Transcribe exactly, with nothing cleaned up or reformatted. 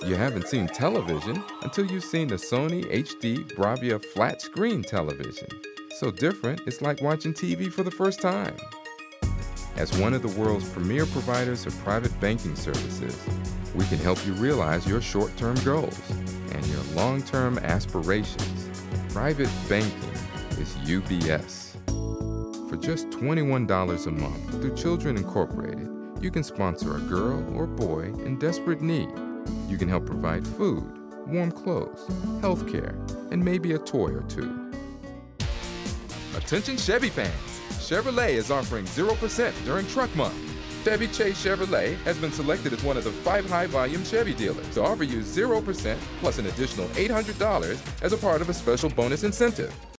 You haven't seen television until you've seen the Sony H D Bravia flat screen television. So different, it's like watching T V for the first time. As one of the world's premier providers of private banking services, we can help you realize your short-term goals and your long-term aspirations. Private banking is U B S. For just twenty-one dollars a month through Children Incorporated, you can sponsor a girl or boy in desperate need. You can help provide food, warm clothes, health care, and maybe a toy or two. Attention Chevy fans! Chevrolet is offering zero percent during Truck Month. Chevy Chase Chevrolet has been selected as one of the five high-volume Chevy dealers to offer you zero percent plus an additional eight hundred dollars as a part of a special bonus incentive.